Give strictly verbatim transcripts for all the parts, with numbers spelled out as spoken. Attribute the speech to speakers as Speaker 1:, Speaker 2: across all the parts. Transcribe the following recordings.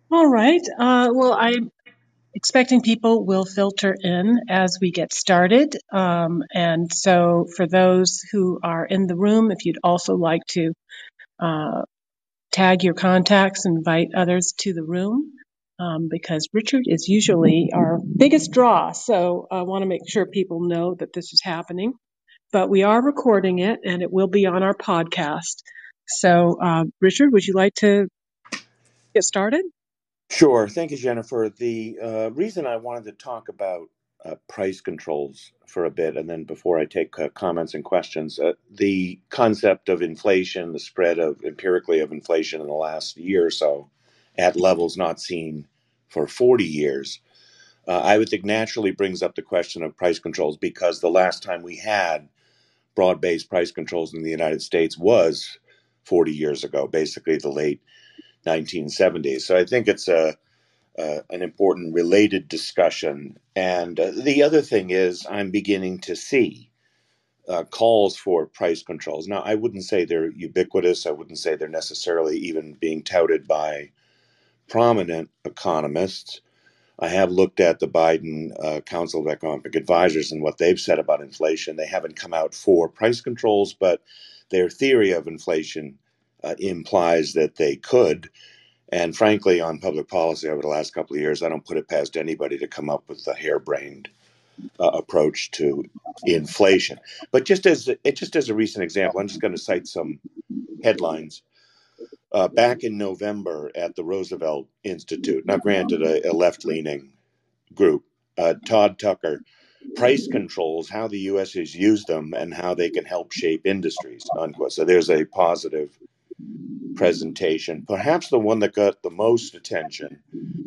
Speaker 1: All right. Uh, well, I'm expecting people will filter in as we get started. Um, and so, for those who are in the room, if you'd also like to uh, tag your contacts, invite others to the room, um, because Richard is usually our biggest draw. So, I want to make sure people know that this is happening. But we are recording it, and it will be on our podcast. So, uh, Richard, would you like to get started?
Speaker 2: Sure. Thank you, Jennifer. The uh, reason I wanted to talk about uh, price controls for a bit, and then before I take uh, comments and questions, uh, the concept of inflation, the spread of empirically of inflation in the last year or so at levels not seen for forty years, uh, I would think naturally brings up the question of price controls because the last time we had broad based price controls in the United States was forty years ago, basically the late nineteen seventies. So I think it's a uh, an important related discussion. And uh, the other thing is, I'm beginning to see uh, calls for price controls. Now, I wouldn't say they're ubiquitous. I wouldn't say they're necessarily even being touted by prominent economists. I have looked at the Biden uh, Council of Economic Advisors and what they've said about inflation. They haven't come out for price controls, but their theory of inflation uh, implies that they could. And frankly, on public policy over the last couple of years, I don't put it past anybody to come up with a harebrained uh, approach to inflation. But just as it just as a recent example, I'm just going to cite some headlines. Uh, back in November at the Roosevelt Institute, now granted a, a left-leaning group, uh, Todd Tucker, price controls, how the U S has used them and how they can help shape industries, unquote. So there's a positive presentation. Perhaps the one that got the most attention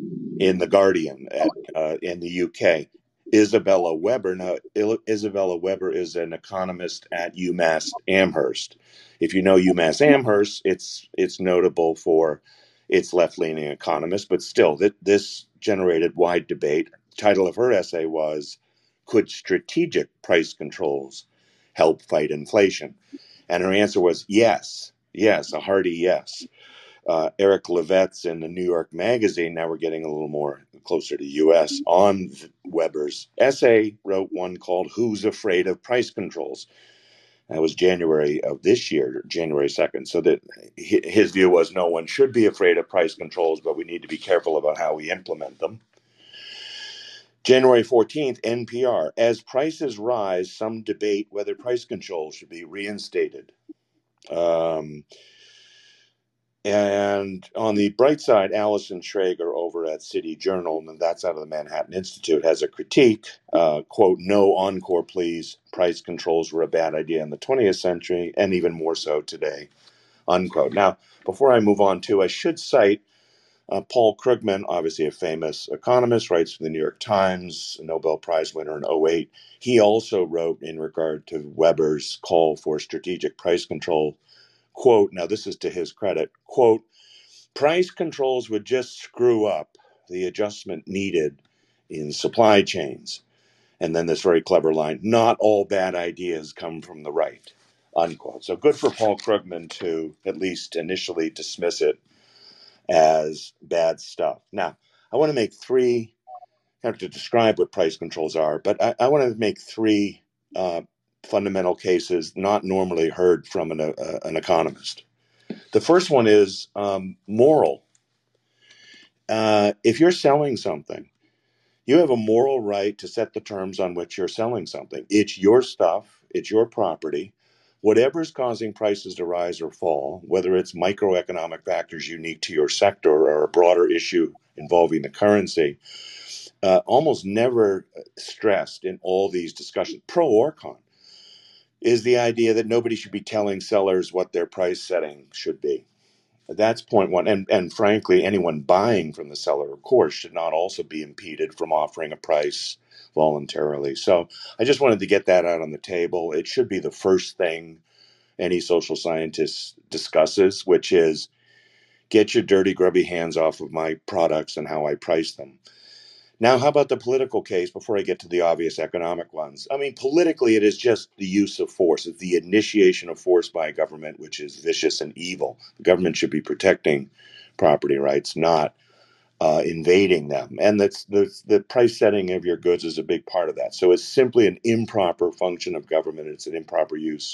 Speaker 2: in the Guardian at uh, in the U K. Isabella Weber. Now, Isabella Weber is an economist at UMass Amherst. If you know UMass Amherst, it's it's notable for its left-leaning economists, but still, that this generated wide debate. The title of her essay was "Could Strategic Price Controls Help Fight Inflation?" And her answer was yes, yes, a hearty yes. Uh, Eric Levetz in the New York Magazine, now we're getting a little more closer to U S, on Weber's essay, wrote one called Who's Afraid of Price Controls? That was January of this year, January second. So that his view was no one should be afraid of price controls, but we need to be careful about how we implement them. January fourteenth, N P R. As prices rise, some debate whether price controls should be reinstated. Um, And on the bright side, Allison Schrager over at City Journal, and that's out of the Manhattan Institute, has a critique, uh, quote, no encore, please. Price controls were a bad idea in the twentieth century, and even more so today, unquote. Now, before I move on to, I should cite uh, Paul Krugman, obviously a famous economist, writes for the New York Times, a Nobel Prize winner in oh eight. He also wrote in regard to Weber's call for strategic price control, quote, now this is to his credit, quote, price controls would just screw up the adjustment needed in supply chains. And then this very clever line, not all bad ideas come from the right, unquote. So good for Paul Krugman to at least initially dismiss it as bad stuff. Now, I want to make three, I have to describe what price controls are, but I, I want to make three uh, fundamental cases not normally heard from an, uh, an economist. The first one is um, moral. Uh, if you're selling something, you have a moral right to set the terms on which you're selling something. It's your stuff, it's your property. Whatever's causing prices to rise or fall, whether it's microeconomic factors unique to your sector or a broader issue involving the currency, uh, almost never stressed in all these discussions, pro or con, is the idea that nobody should be telling sellers what their price setting should be. That's point one. And, and frankly, anyone buying from the seller, of course, should not also be impeded from offering a price voluntarily. So I just wanted to get that out on the table. It should be the first thing any social scientist discusses, which is get your dirty, grubby hands off of my products and how I price them. Now, how about the political case before I get to the obvious economic ones? I mean, politically, it is just the use of force. It's the initiation of force by a government, which is vicious and evil. The government should be protecting property rights, not uh, invading them. And that's the, the price setting of your goods is a big part of that. So it's simply an improper function of government. It's an improper use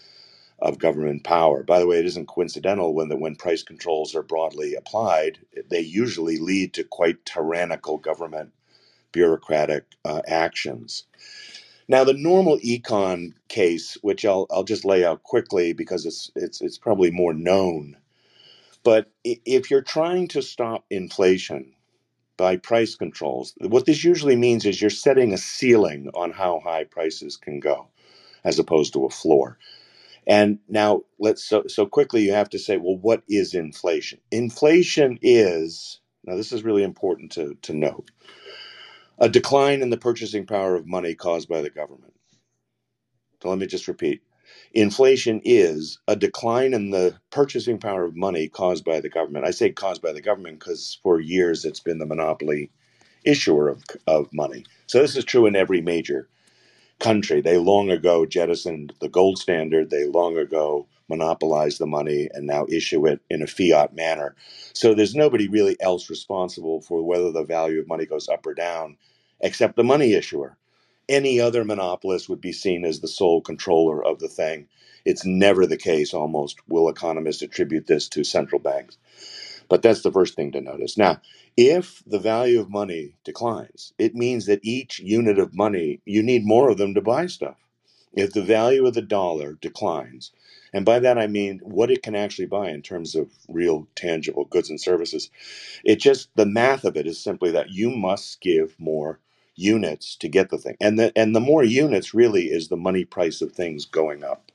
Speaker 2: of government power. By the way, it isn't coincidental when the, when price controls are broadly applied, they usually lead to quite tyrannical government bureaucratic uh, actions. Now, the normal econ case, which I'll I'll just lay out quickly because it's it's it's probably more known, but if you're trying to stop inflation by price controls, what this usually means is you're setting a ceiling on how high prices can go, as opposed to a floor. And now let's so so quickly you have to say, well, what is inflation? Inflation is, now this is really important to to note, a decline in the purchasing power of money caused by the government. So let me just repeat. Inflation is a decline in the purchasing power of money caused by the government. I say caused by the government because for years it's been the monopoly issuer of, of money. So this is true in every major country. They long ago jettisoned the gold standard. They long ago monopolized the money and now issue it in a fiat manner. So there's nobody really else responsible for whether the value of money goes up or down except the money issuer. Any other monopolist would be seen as the sole controller of the thing. It's never the case, almost, will economists attribute this to central banks. But that's the first thing to notice. Now, if the value of money declines, it means that each unit of money, you need more of them to buy stuff. If the value of the dollar declines, and by that I mean what it can actually buy in terms of real tangible goods and services, it just, the math of it is simply that you must give more units to get the thing. And the, and the more units really is the money price of things going up.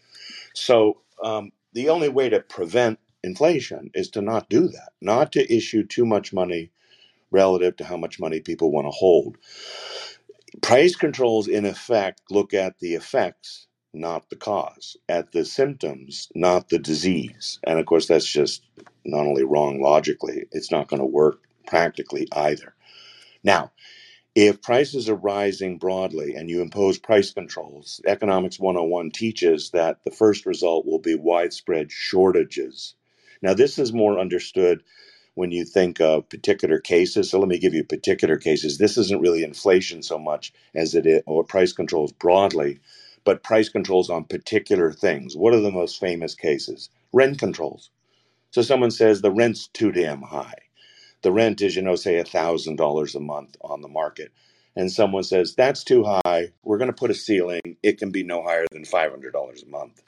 Speaker 2: So um, the only way to prevent inflation is to not do that, not to issue too much money relative to how much money people want to hold. Price controls, in effect, look at the effects, not the cause, at the symptoms, not the disease. And of course, that's just not only wrong logically, it's not going to work practically either. Now, if prices are rising broadly and you impose price controls, Economics one oh one teaches that the first result will be widespread shortages. Now, this is more understood when you think of particular cases. So let me give you particular cases. This isn't really inflation so much as it is, or price controls broadly, but price controls on particular things. What are the most famous cases? Rent controls. So someone says the rent's too damn high. The rent is, you know, say one thousand dollars a month on the market. And someone says, that's too high. We're going to put a ceiling. It can be no higher than five hundred dollars a month.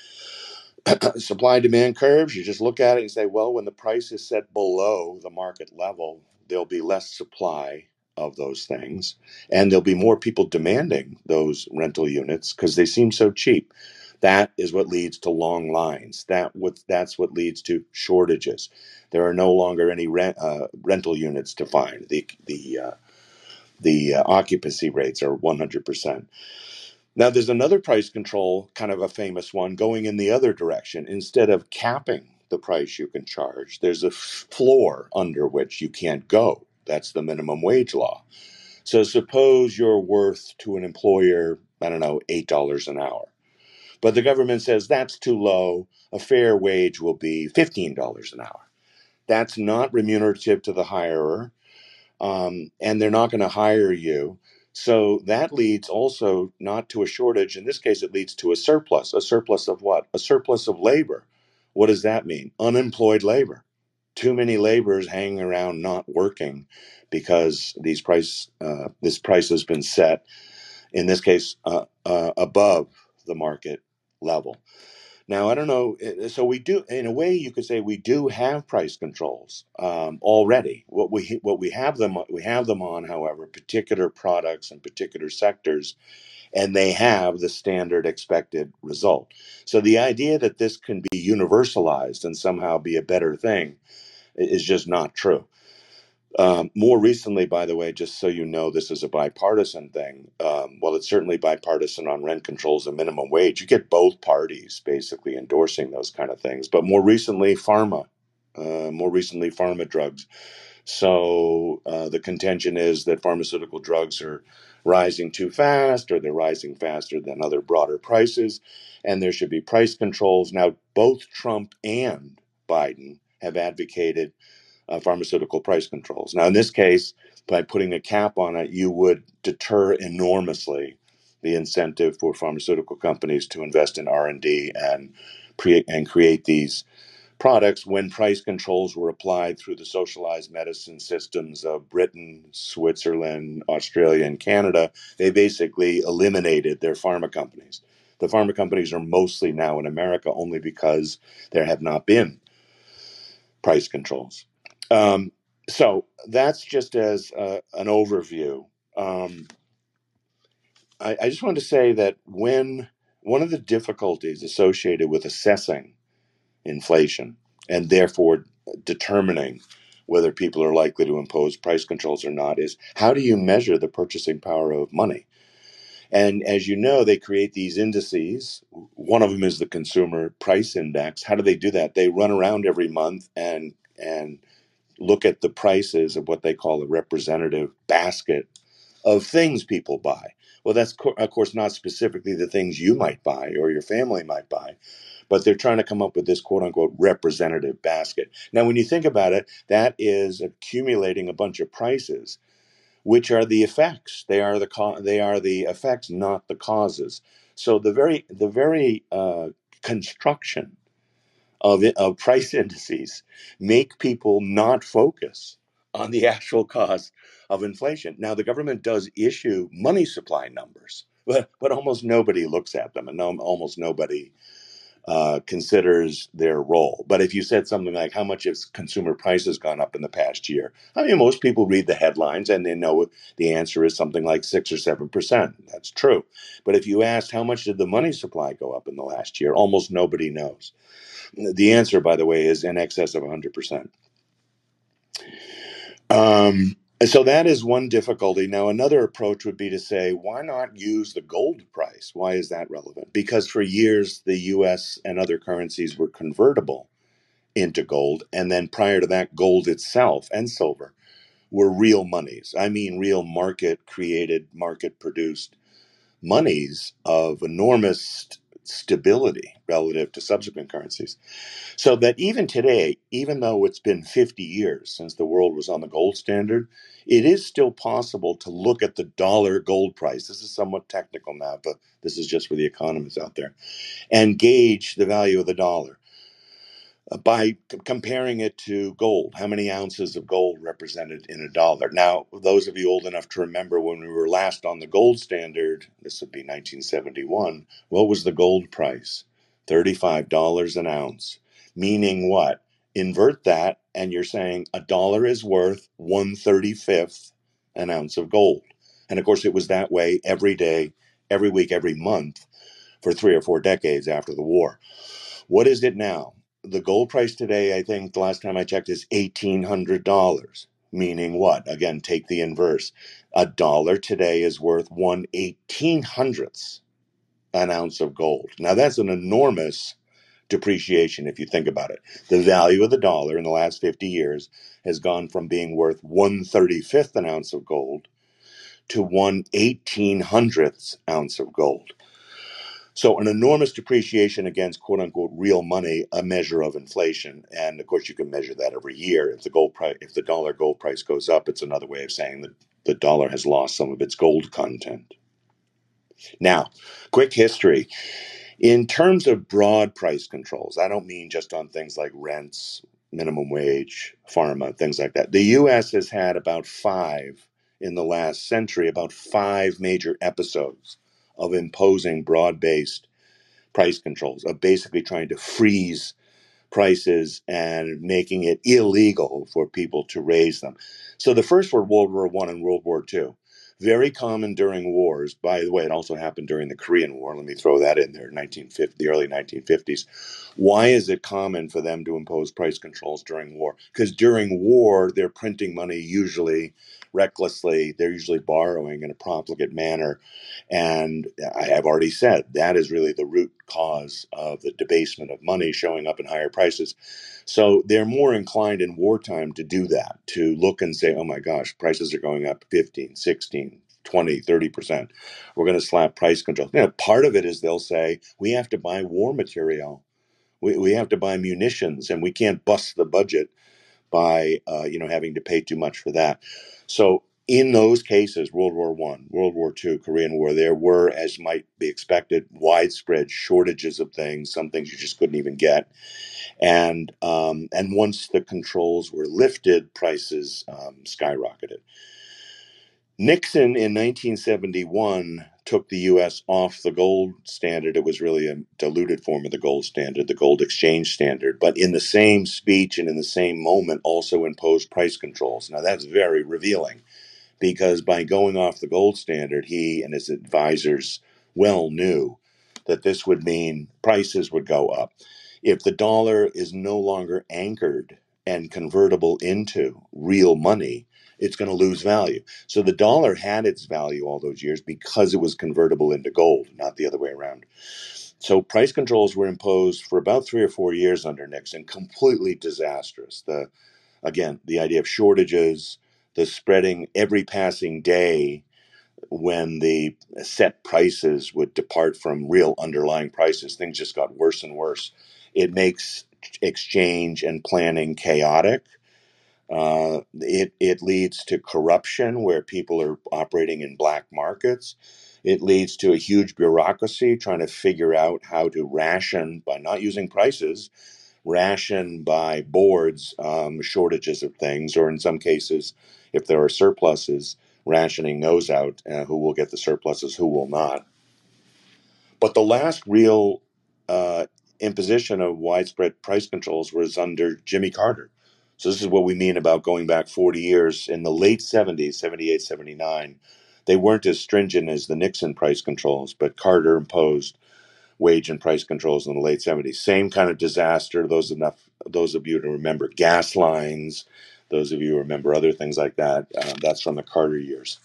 Speaker 2: Supply demand curves, you just look at it and say, well, when the price is set below the market level, there'll be less supply of those things. And there'll be more people demanding those rental units because they seem so cheap. That is what leads to long lines. That what that's what leads to shortages. There are no longer any rent, uh, rental units to find. The the uh, the uh, occupancy rates are one hundred percent. Now, there's another price control, kind of a famous one, going in the other direction. Instead of capping the price you can charge, there's a floor under which you can't go. That's the minimum wage law. So suppose you're worth to an employer, I don't know, eight dollars an hour. But the government says that's too low. A fair wage will be fifteen dollars an hour. That's not remunerative to the hirer, um, and they're not going to hire you. So that leads also not to a shortage. In this case, it leads to a surplus. A surplus of what? A surplus of labor. What does that mean? Unemployed labor. Too many laborers hanging around not working because these price uh, this price has been set, in this case, uh, uh, above the market level. Now, I don't know. So we do, in a way, you could say we do have price controls um, already. What we what we have them we have them on, however, particular products and particular sectors, and they have the standard expected result. So the idea that this can be universalized and somehow be a better thing is just not true. Um, more recently, by the way, just so you know, this is a bipartisan thing. Um, well, it's certainly bipartisan on rent controls and minimum wage. You get both parties basically endorsing those kind of things. But more recently, pharma, uh, more recently, pharma drugs. So uh, the contention is that pharmaceutical drugs are rising too fast, or they're rising faster than other broader prices, and there should be price controls. Now, both Trump and Biden have advocated uh, pharmaceutical price controls. Now, in this case, by putting a cap on it, you would deter enormously the incentive for pharmaceutical companies to invest in R and D and create and create these products when price controls were applied through the socialized medicine systems of Britain, Switzerland, Australia, and Canada. They basically eliminated their pharma companies. The pharma companies are mostly now in America only because there have not been price controls. Um, so that's just as uh, an overview. Um, I, I just wanted to say that when one of the difficulties associated with assessing inflation and therefore determining whether people are likely to impose price controls or not is how do you measure the purchasing power of money? And as you know, they create these indices. One of them is the consumer price index. How do they do that? They run around every month and and look at the prices of what they call a representative basket of things people buy. Well, that's co- of course not specifically the things you might buy or your family might buy, but they're trying to come up with this quote unquote representative basket. Now, when you think about it, that is accumulating a bunch of prices, which are the effects. They are the co- they are the effects, not the causes. So the very the very uh, construction of it, of price indices make people not focus on the actual cause of inflation. Now, the government does issue money supply numbers, but but almost nobody looks at them, and no, almost nobody uh, considers their role. But if you said something like, how much has consumer prices gone up in the past year? I mean, most people read the headlines and they know the answer is something like six or seven percent. That's true. But if you asked, how much did the money supply go up in the last year? Almost nobody knows. The answer, by the way, is in excess of one hundred percent. Um, so that is one difficulty. Now, another approach would be to say, why not use the gold price? Why is that relevant? Because for years, the U S and other currencies were convertible into gold. And then prior to that, gold itself and silver were real monies. I mean, real market created, market produced monies of enormous st- stability relative to subsequent currencies. So that even today, even though it's been fifty years since the world was on the gold standard, it is still possible to look at the dollar gold price. This is somewhat technical now, but this is just for the economists out there, and gauge the value of the dollar uh, by c- comparing it to gold. How many ounces of gold represented in a dollar? Now, those of you old enough to remember when we were last on the gold standard, this would be nineteen seventy-one, what was the gold price? thirty-five dollars an ounce. Meaning what? Invert that, and you're saying a dollar is worth one thirty-fifth an ounce of gold. And of course, it was that way every day, every week, every month for three or four decades after the war. What is it now? The gold price today, I think the last time I checked, is eighteen hundred dollars. Meaning what? Again, take the inverse. A dollar today is worth one eighteen hundredths an ounce of gold. Now that's an enormous depreciation if you think about it. The value of the dollar in the last fifty years has gone from being worth one thirty-fifth an ounce of gold to one eighteen hundredths ounce of gold. So an enormous depreciation against quote unquote real money, a measure of inflation. And of course you can measure that every year. If the gold price, if the dollar gold price goes up, it's another way of saying that the dollar has lost some of its gold content. Now, quick history. In terms of broad price controls, I don't mean just on things like rents, minimum wage, pharma, things like that. The U S has had about five in the last century, about five major episodes of imposing broad-based price controls, of basically trying to freeze prices and making it illegal for people to raise them. So the first were World War One and World War Two. Very common during wars. By the way, it also happened during the Korean War. Let me throw that in there, nineteen fifty, the early nineteen fifties. Why is it common for them to impose price controls during war? Because during war, they're printing money usually recklessly. They're usually borrowing in a profligate manner. And I have already said that is really the root cause of the debasement of money showing up in higher prices. So they're more inclined in wartime to do that, to look and say, oh my gosh, prices are going up fifteen, sixteen, twenty, thirty percent. We're going to slap price control. You know, part of it is they'll say, we have to buy war material. We, we have to buy munitions and we can't bust the budget by uh, you know having to pay too much for that. So in those cases, World War One, World War Two, Korean War, there were, as might be expected, widespread shortages of things. Some things you just couldn't even get, and um, and once the controls were lifted, prices um, skyrocketed. Nixon in nineteen seventy-one took the U S off the gold standard. It was really a diluted form of the gold standard, the gold exchange standard, but in the same speech and in the same moment also imposed price controls. Now that's very revealing, because by going off the gold standard, he and his advisors well knew that this would mean prices would go up. If the dollar is no longer anchored and convertible into real money, it's going to lose value. So the dollar had its value all those years because it was convertible into gold, not the other way around. So price controls were imposed for about three or four years under Nixon, completely disastrous. The Again, the idea of shortages, the spreading every passing day when the set prices would depart from real underlying prices, things just got worse and worse. It makes exchange and planning chaotic. Uh, it, it leads to corruption where people are operating in black markets. It leads to a huge bureaucracy trying to figure out how to ration by not using prices, ration by boards um, shortages of things, or in some cases, if there are surpluses, rationing those out, uh, who will get the surpluses, who will not. But the last real uh, imposition of widespread price controls was under Jimmy Carter. So this is what we mean about going back forty years. In the late seventies, seventy-eight, seventy-nine, they weren't as stringent as the Nixon price controls, but Carter imposed wage and price controls in the late seventies. Same kind of disaster. Those enough, those of you to remember gas lines, those of you who remember other things like that, uh, that's from the Carter years.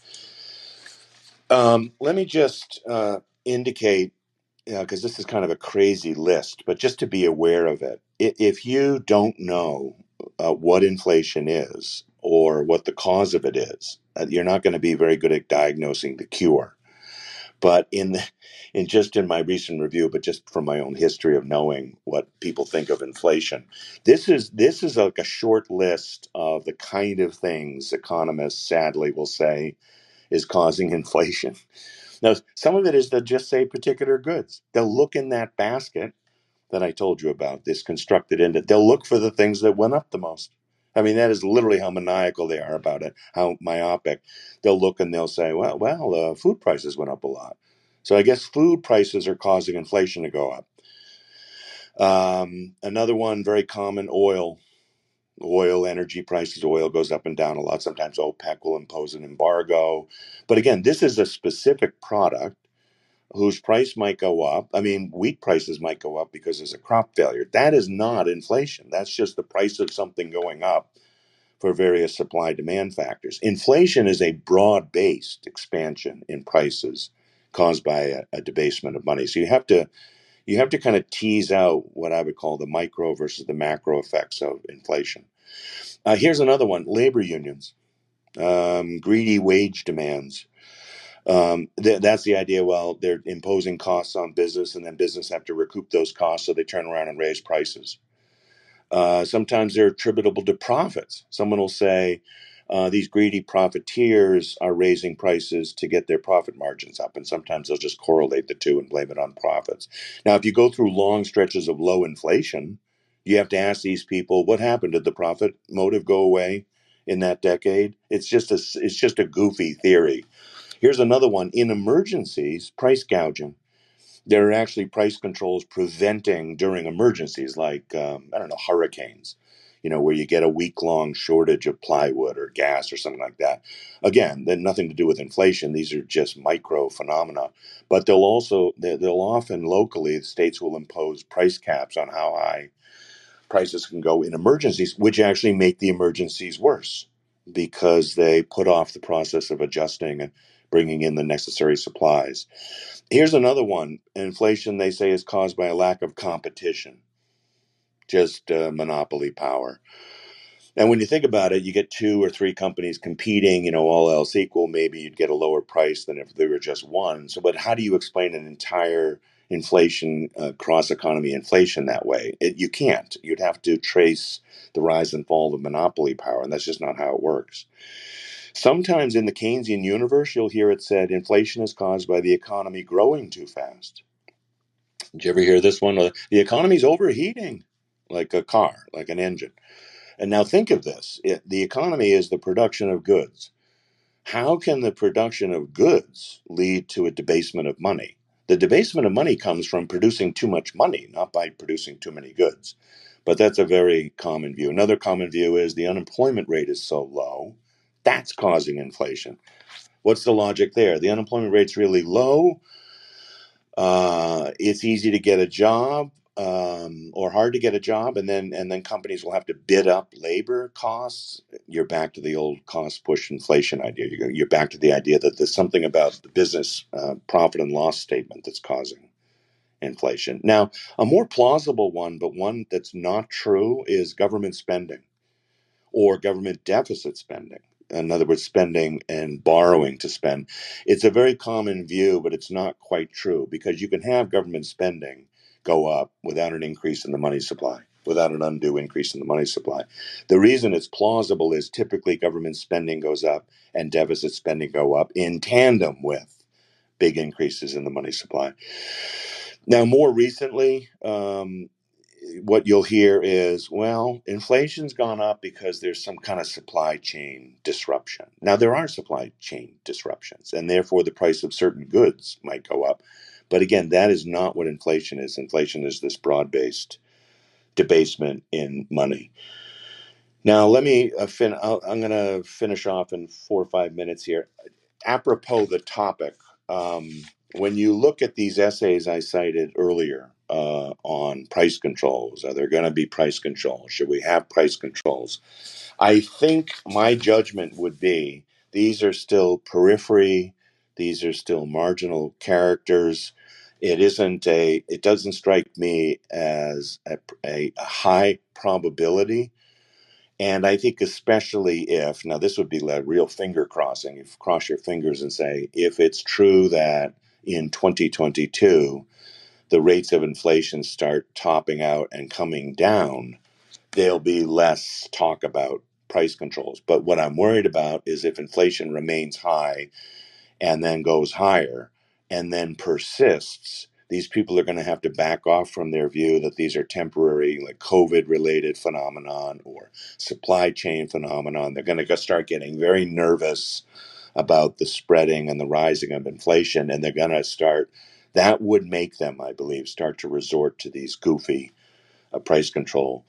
Speaker 2: Um, let me just uh, indicate, because this is kind of a crazy list, but just to be aware of it. If you don't know uh, what inflation is or what the cause of it is, uh, you're not going to be very good at diagnosing the cure. But in the, in just in my recent review, but just from my own history of knowing what people think of inflation, this is this is like a short list of the kind of things economists sadly will say is causing inflation. Now, some of it is they'll just say particular goods. They'll look in that basket that I told you about, this constructed into, they'll look for the things that went up the most. I mean, that is literally how maniacal they are about it, how myopic. They'll look and they'll say, well, well, uh, food prices went up a lot. So I guess food prices are causing inflation to go up. Um, another one, very common, oil. Oil, energy prices, oil goes up and down a lot. Sometimes OPEC will impose an embargo. But again, this is a specific product whose price might go up. I mean, wheat prices might go up because there's a crop failure. That is not inflation. That's just the price of something going up for various supply demand factors. Inflation is a broad based expansion in prices caused by a, a debasement of money. So you have to you have to kind of tease out what I would call the micro versus the macro effects of inflation. Uh, here's another one: labor unions, um, greedy wage demands. Um, th- that's the idea. Well, they're imposing costs on business, and then business have to recoup those costs, so they turn around and raise prices. Uh, sometimes they're attributable to profits. Someone will say, uh, these greedy profiteers are raising prices to get their profit margins up, and sometimes they'll just correlate the two and blame it on profits. Now, if you go through long stretches of low inflation, you have to ask these people, what happened? Did the profit motive go away in that decade? It's just a, it's just a goofy theory. Here's another one. In emergencies, price gouging. There are actually price controls preventing during emergencies like, um, I don't know, hurricanes, you know, where you get a week long shortage of plywood or gas or something like that. Again, they're nothing to do with inflation. These are just micro phenomena. But they'll also, they'll often locally, states will impose price caps on how high prices can go in emergencies, which actually make the emergencies worse because they put off the process of adjusting and bringing in the necessary supplies. Here's another one. Inflation, they say, is caused by a lack of competition, just uh, monopoly power. And when you think about it, you get two or three companies competing, you know, all else equal, maybe you'd get a lower price than if there were just one. So, but how do you explain an entire inflation, uh, cross-economy inflation that way. It, you can't. You'd have to trace the rise and fall of monopoly power, and that's just not how it works. Sometimes in the Keynesian universe, you'll hear it said inflation is caused by the economy growing too fast. Did you ever hear this one? The economy's overheating, like a car, like an engine. And now think of this. It, the economy is the production of goods. How can the production of goods lead to a debasement of money? The debasement of money comes from producing too much money, not by producing too many goods. But that's a very common view. Another common view is the unemployment rate is so low, that's causing inflation. What's the logic there? The unemployment rate's really low. Uh, it's easy to get a job, um, or hard to get a job, and then and then companies will have to bid up labor costs. You're back to the old cost push inflation idea. You're, you're back to the idea that there's something about the business uh, profit and loss statement that's causing inflation. Now, a more plausible one, but one that's not true, is government spending or government deficit spending. In other words, spending and borrowing to spend. It's a very common view, but it's not quite true, because you can have government spending go up without an increase in the money supply, without an undue increase in the money supply. The reason it's plausible is typically government spending goes up and deficit spending go up in tandem with big increases in the money supply. Now, more recently, um, what you'll hear is, well, inflation's gone up because there's some kind of supply chain disruption. Now, there are supply chain disruptions, and therefore the price of certain goods might go up. But again, that is not what inflation is. Inflation is this broad-based debasement in money. Now, let me uh, fin- I'll, I'm going to finish off in four or five minutes here. Apropos the topic, um, when you look at these essays I cited earlier uh, on price controls, are there going to be price controls? Should we have price controls? I think my judgment would be these are still periphery, these are still marginal characters. It isn't a. It doesn't strike me as a, a, a high probability. And I think especially if, now this would be like real finger crossing, if you cross your fingers and say, if it's true that in twenty twenty-two, the rates of inflation start topping out and coming down, there'll be less talk about price controls. But what I'm worried about is if inflation remains high and then goes higher and then persists, these people are going to have to back off from their view that these are temporary, like COVID related phenomenon or supply chain phenomenon. They're going to start getting very nervous about the spreading and the rising of inflation, and they're going to start, that would make them, I believe, start to resort to these goofy uh, price control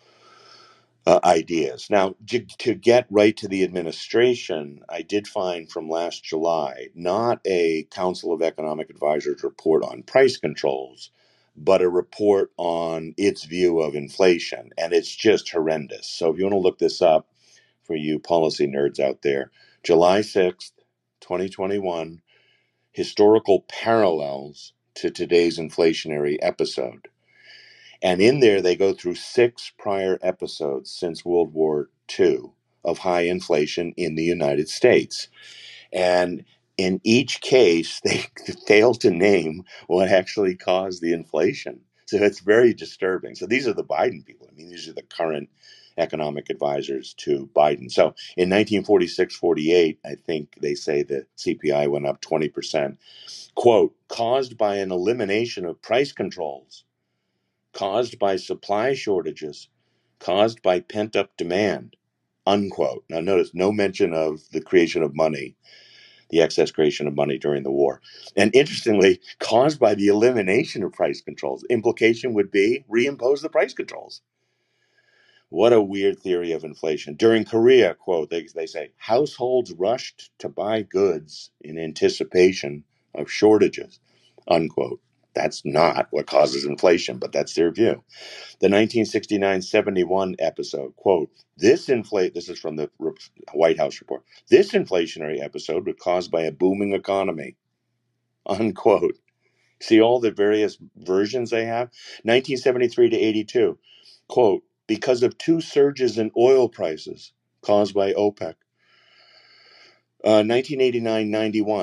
Speaker 2: Uh, ideas. Now, to, to get right to the administration, I did find from last July not a Council of Economic Advisors report on price controls, but a report on its view of inflation. And it's just horrendous. So if you want to look this up for you policy nerds out there, July sixth, twenty twenty-one, historical parallels to today's inflationary episode. And in there, they go through six prior episodes since World War Two of high inflation in the United States. And in each case, they fail to name what actually caused the inflation. So it's very disturbing. So these are the Biden people. I mean, these are the current economic advisors to Biden. So in nineteen forty-six forty-eight, I think they say the C P I went up twenty percent. Quote, caused by an elimination of price controls, caused by supply shortages, caused by pent-up demand, unquote. Now notice, no mention of the creation of money, the excess creation of money during the war. And interestingly, caused by the elimination of price controls. Implication would be reimpose the price controls. What a weird theory of inflation. During Korea, quote, they, they say, households rushed to buy goods in anticipation of shortages, unquote. That's not what causes inflation, but that's their view. The nineteen sixty-nine seventy-one episode, quote, this inflate, this is from the White House report, this inflationary episode was caused by a booming economy, unquote. See all the various versions they have? nineteen seventy-three to eighty-two, quote, because of two surges in oil prices caused by OPEC. Uh, nineteen eighty-nine ninety-one,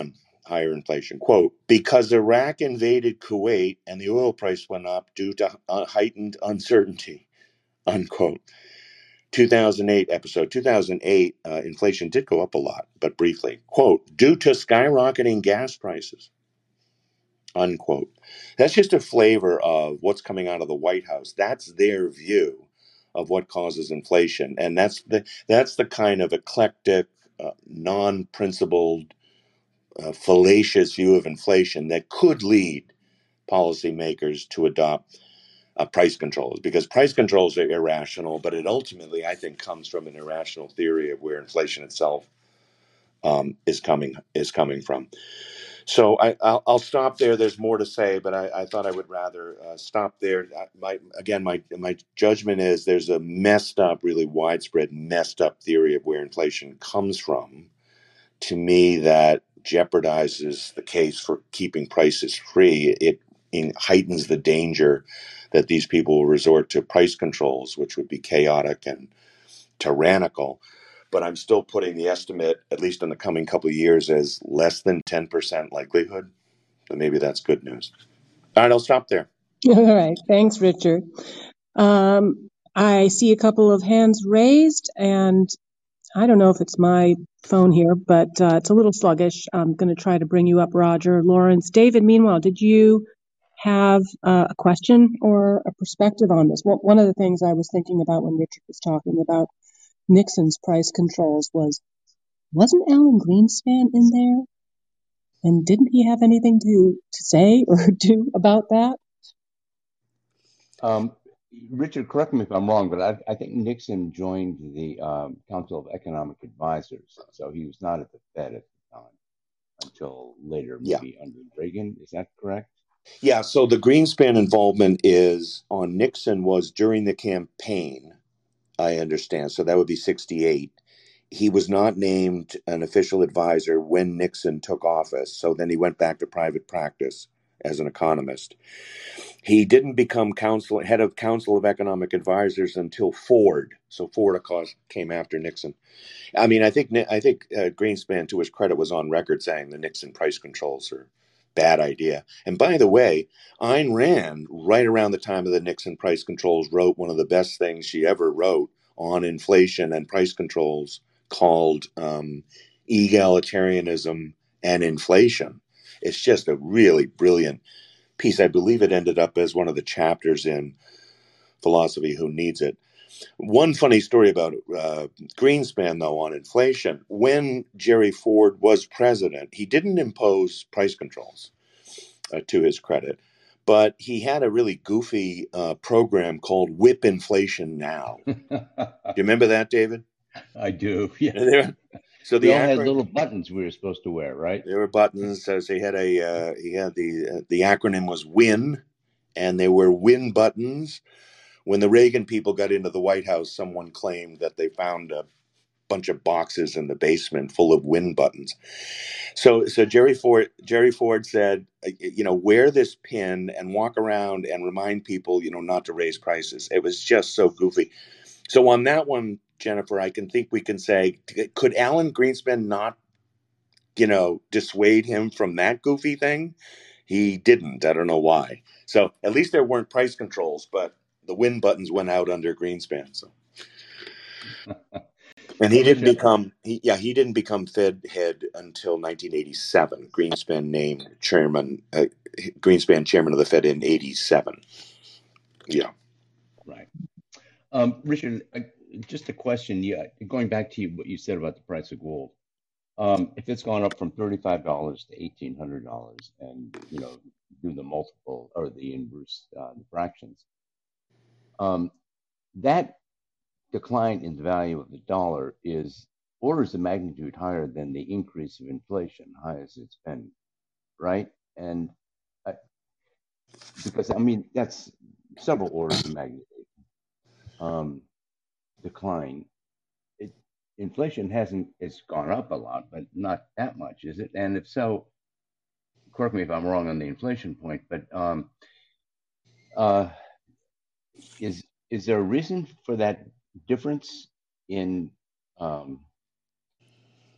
Speaker 2: higher inflation. Quote, because Iraq invaded Kuwait and the oil price went up due to uh, heightened uncertainty, unquote. two thousand eight episode, two thousand eight, uh, inflation did go up a lot, but briefly. Quote, due to skyrocketing gas prices, unquote. That's just a flavor of what's coming out of the White House. That's their view of what causes inflation. And that's the, that's the kind of eclectic, uh, non-principled, uh, fallacious view of inflation that could lead policymakers to adopt uh, price controls, because price controls are irrational, but it ultimately, I think, comes from an irrational theory of where inflation itself um, is coming is coming from. So I, I'll, I'll stop there. There's more to say, but I, I thought I would rather uh, stop there. My again, my my judgment is there's a messed up, really widespread, messed up theory of where inflation comes from. To me, that jeopardizes the case for keeping prices free. It in, heightens the danger that these people will resort to price controls, which would be chaotic and tyrannical. But I'm still putting the estimate, at least in the coming couple of years, as less than ten percent likelihood. So maybe that's good news. All right, I'll stop there.
Speaker 1: All right. Thanks, Richard. Um, I see a couple of hands raised, and I don't know if it's my phone here, but uh, it's a little sluggish. I'm going to try to bring you up, Roger, Lawrence. David, meanwhile, did you have uh, a question or a perspective on this? Well, one of the things I was thinking about when Richard was talking about Nixon's price controls was, wasn't Alan Greenspan in there? And didn't he have anything to, to say or do about that?
Speaker 3: Um, Richard, correct me if I'm wrong, but I, I think Nixon joined the um, Council of Economic Advisors, so he was not at the Fed at the time until later,
Speaker 2: Yeah.
Speaker 3: maybe under Reagan. Is that correct?
Speaker 2: Yeah. So the Greenspan involvement is on Nixon was during the campaign, I understand. So that would be sixty-eight. He was not named an official advisor when Nixon took office. So then he went back to private practice as an economist. He didn't become council, head of Council of Economic Advisors until Ford. So Ford, of course, came after Nixon. I mean, I think I think uh, Greenspan, to his credit, was on record saying the Nixon price controls are bad idea. And by the way, Ayn Rand, right around the time of the Nixon price controls, wrote one of the best things she ever wrote on inflation and price controls, called um, Egalitarianism and Inflation. It's just a really brilliant piece. I believe it ended up as one of the chapters in Philosophy Who Needs It. One funny story about uh, Greenspan, though, on inflation. When Jerry Ford was president, he didn't impose price controls, uh, to his credit, but he had a really goofy uh, program called Whip Inflation Now. Do you remember that, David?
Speaker 3: I do, yeah.
Speaker 2: So
Speaker 3: we
Speaker 2: the
Speaker 3: all had
Speaker 2: acronym,
Speaker 3: little buttons we were supposed to wear, right?
Speaker 2: There were buttons. So he had a uh, he had the uh, the acronym was WIN, and there were WIN buttons. When the Reagan people got into the White House, someone claimed that they found a bunch of boxes in the basement full of WIN buttons. So, so Jerry Ford, Jerry Ford said, you know, wear this pin and walk around and remind people, you know, not to raise prices. It was just so goofy. So on that one, Jennifer, I can think we can say, could Alan Greenspan not, you know, dissuade him from that goofy thing? He didn't. I don't know why. So at least there weren't price controls, but the win buttons went out under Greenspan. So, and he
Speaker 3: Well,
Speaker 2: didn't
Speaker 3: Richard,
Speaker 2: become, he, yeah, he didn't become Fed head until nineteen eighty-seven. Greenspan named chairman, uh, Greenspan chairman of the Fed in eighty-seven. Yeah.
Speaker 3: right. Um, Richard, uh, just a question. Yeah, going back to you, what you said about the price of gold. Um, if it's gone up from thirty-five dollars to eighteen hundred dollars, and you know, do the multiple or the inverse, uh, the fractions, um, that decline in the value of the dollar is orders of magnitude higher than the increase of inflation, high as it's been, right? And I, because I mean that's several orders of magnitude um, decline. It, inflation hasn't it's gone up a lot, but not that much, is it? And if so, correct me if I'm wrong on the inflation point, but um, uh, is is there a reason for that difference in um, you know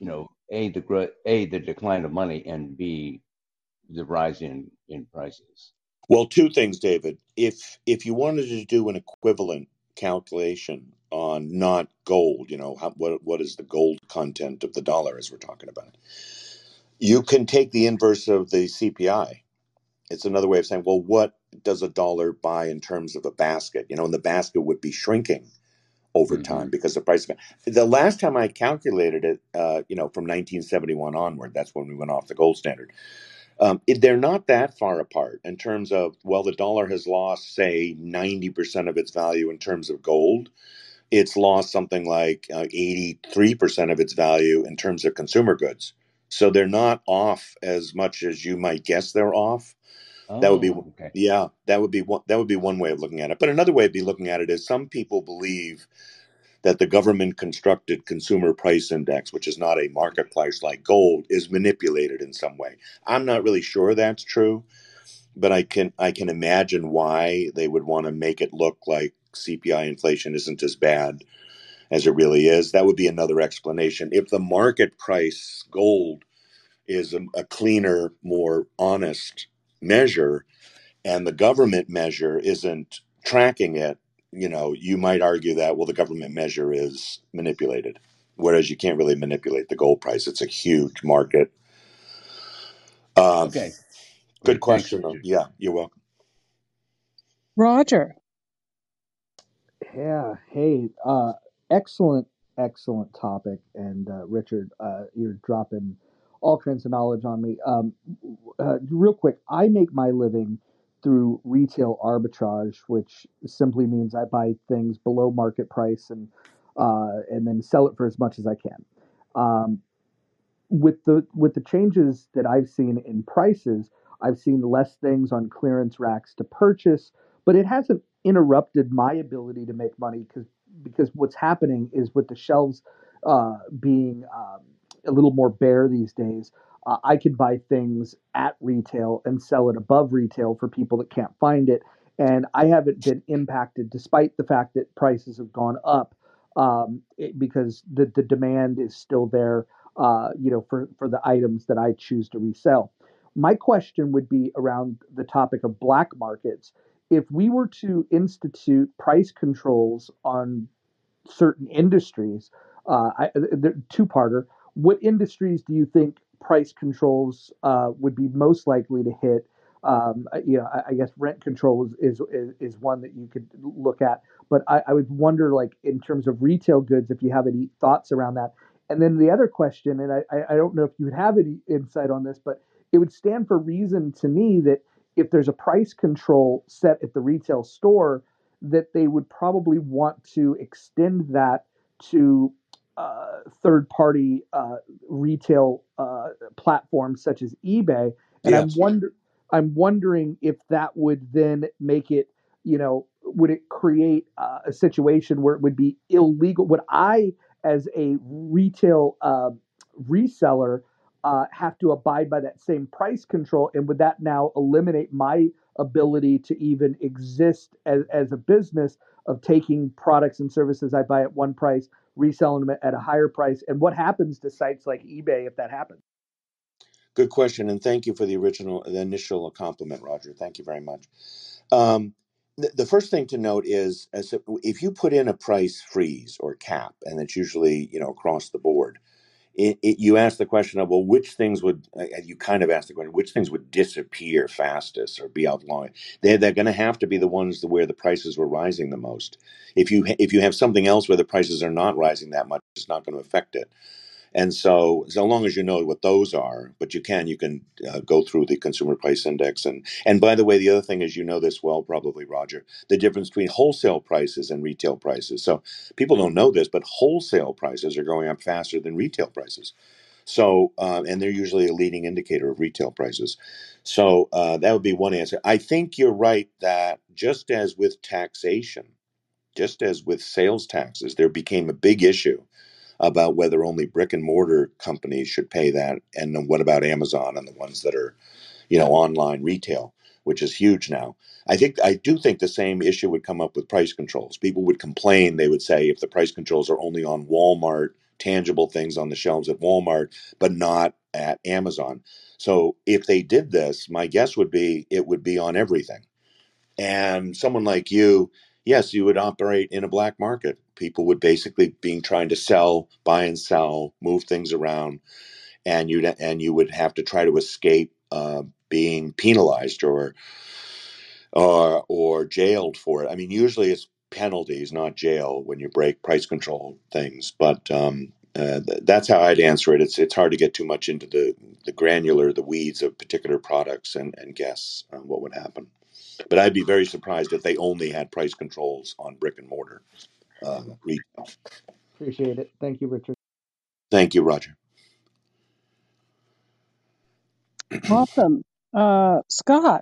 Speaker 3: a the gro- a the decline of money, and b the rise in in prices.
Speaker 2: Well, two things, David. If if you wanted to do an equivalent calculation on not gold, you know, how, what what is the gold content of the dollar as we're talking about? You can take the inverse of the C P I. It's another way of saying, well, what does a dollar buy in terms of a basket? You know, and the basket would be shrinking over
Speaker 3: Mm-hmm.
Speaker 2: time because the price of it. The last time I calculated it, uh, you know, from nineteen seventy-one onward, that's when we went off the gold standard. Um, it, they're not that far apart in terms of, well, the dollar has lost, say, ninety percent of its value in terms of gold. It's lost something like uh, eighty-three percent of its value in terms of consumer goods. So they're not off as much as you might guess they're off. That would be,
Speaker 3: Oh, okay.
Speaker 2: yeah, that would be one, that would be one way of looking at it. But another way of be looking at it is some people believe that the government constructed consumer price index, which is not a marketplace like gold, is manipulated in some way. I'm not really sure that's true, but I can I can imagine why they would want to make it look like C P I inflation isn't as bad as it really is. That would be another explanation. If the market price gold is a, a cleaner, more honest measure, and the government measure isn't tracking it, you know, you might argue that, well, the government measure is manipulated, whereas you can't really manipulate the gold price. It's a huge market. Um,
Speaker 3: Okay.
Speaker 2: good
Speaker 3: Great. Thanks,
Speaker 2: question.
Speaker 3: Richard.
Speaker 2: Yeah, you're welcome.
Speaker 1: Roger.
Speaker 4: Yeah. Hey, uh, excellent, excellent topic. And uh, Richard, uh, you're dropping all kinds of knowledge on me. Um, uh, real quick, I make my living through retail arbitrage, which simply means I buy things below market price and uh, and then sell it for as much as I can. Um, with the with the changes that I've seen in prices, I've seen less things on clearance racks to purchase, but it hasn't interrupted my ability to make money because because what's happening is with the shelves uh, being um, a little more bare these days, uh, I can buy things at retail and sell it above retail for people that can't find it, and I haven't been impacted despite the fact that prices have gone up um, it, because the the demand is still there uh, you know, for, for the items that I choose to resell. My question would be around the topic of black markets. If we were to institute price controls on certain industries. Uh, I, two-parter. What industries do you think price controls uh, would be most likely to hit? Um, you know, I, I guess rent control is, is is one that you could look at. But I, I would wonder, like in terms of retail goods, if you have any thoughts around that. And then the other question, and I, I don't know if you would have any insight on this, but it would stand for reason to me that if there's a price control set at the retail store, that they would probably want to extend that to uh, third party uh, retail uh, platforms such as eBay. And I'm
Speaker 2: Yes.
Speaker 4: wonder I'm wondering if that would then make it, you know, would it create uh, a situation where it would be illegal? Would I, as a retail uh, reseller, uh, have to abide by that same price control? And would that now eliminate my ability to even exist as, as a business of taking products and services I buy at one price, reselling them at a higher price? And what happens to sites like eBay if that happens?
Speaker 2: Good question, and thank you for the original, the initial compliment, Roger. Thank you very much. Um, the, the first thing to note is, as if, if you put in a price freeze or cap, and it's usually you know across the board, it, it, you ask the question of, well, which things would uh, you kind of ask the question, which things would disappear fastest or be outlawed? They're they're going to have to be the ones where the prices were rising the most. If you if you have something else where the prices are not rising that much, it's not going to affect it. And so, so long as you know what those are, but you can, you can uh, go through the consumer price index. And, and by the way, the other thing is, you know this well, probably, Roger, the difference between wholesale prices and retail prices. So people don't know this, but wholesale prices are going up faster than retail prices. So, uh, and they're usually a leading indicator of retail prices. So uh, that would be one answer. I think you're right that just as with taxation, just as with sales taxes, there became a big issue about whether only brick and mortar companies should pay that, and then what about Amazon and the ones that are, you know, online retail, which is huge now. I think I do think the same issue would come up with price controls. People would complain. They would say if the price controls are only on Walmart tangible things on the shelves at Walmart, but not at Amazon. So if they did this, my guess would be it would be on everything. And someone like you, yes, you would operate in a black market. People would basically be trying to sell, buy and sell, move things around, and you'd and you would have to try to escape uh, being penalized or or or jailed for it. I mean, usually it's penalties, not jail, when you break price control things. But um, uh, th- that's how I'd answer it. It's it's hard to get too much into the the granular, the weeds of particular products and and guess uh, what would happen. But I'd be very surprised if they only had price controls on brick and mortar uh, retail.
Speaker 4: Appreciate it. Thank you, Richard.
Speaker 2: Thank you, Roger.
Speaker 1: Awesome. Uh, Scott.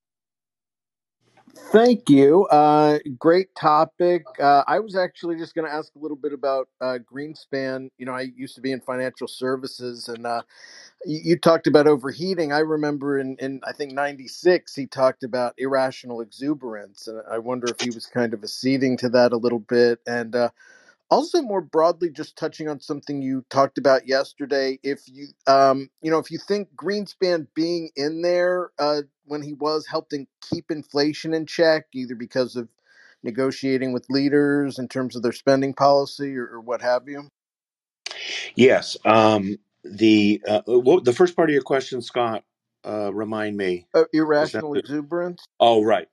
Speaker 5: Thank you. Uh, great topic. Uh, I was actually just going to ask a little bit about uh, Greenspan. You know, I used to be in financial services, and uh, you, you talked about overheating. I remember in, in I think ninety-six, he talked about irrational exuberance, and I wonder if he was kind of acceding to that a little bit. And uh, also, more broadly, just touching on something you talked about yesterday, if you, um, you know, if you think Greenspan being in there uh, when he was helping keep inflation in check, either because of negotiating with leaders in terms of their spending policy or, or what have you.
Speaker 2: Yes. Um, the uh, what, the first part of your question, Scott, uh, remind me.
Speaker 5: Uh,
Speaker 2: Was that
Speaker 5: irrational
Speaker 2: the,
Speaker 5: exuberance.
Speaker 2: oh, right.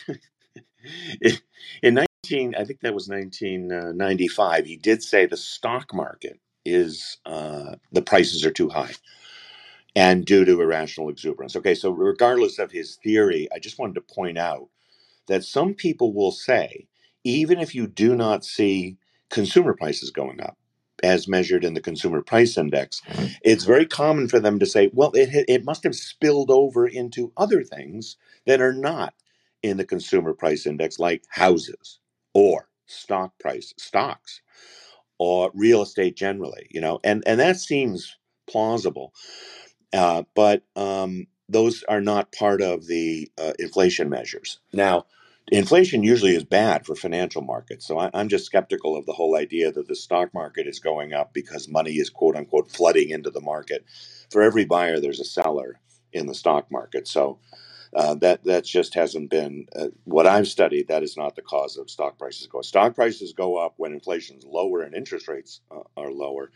Speaker 2: In nineteen, I think that was nineteen ninety-five, he did say the stock market is, uh, the prices are too high and due to irrational exuberance. Okay, so regardless of his theory, I just wanted to point out that some people will say, even if you do not see consumer prices going up, as measured in the consumer price index, it's very common for them to say, well, it, it must have spilled over into other things that are not in the consumer price index, like houses or stock price, stocks or real estate generally, you know, and, and that seems plausible. Uh, but um, those are not part of the uh, inflation measures. Now, inflation usually is bad for financial markets. So I, I'm just skeptical of the whole idea that the stock market is going up because money is quote unquote flooding into the market. For every buyer, there's a seller in the stock market. So uh, that that just hasn't been uh, what I've studied. That is not the cause of stock prices go. Stock prices go up when inflation is lower and interest rates uh, are lower.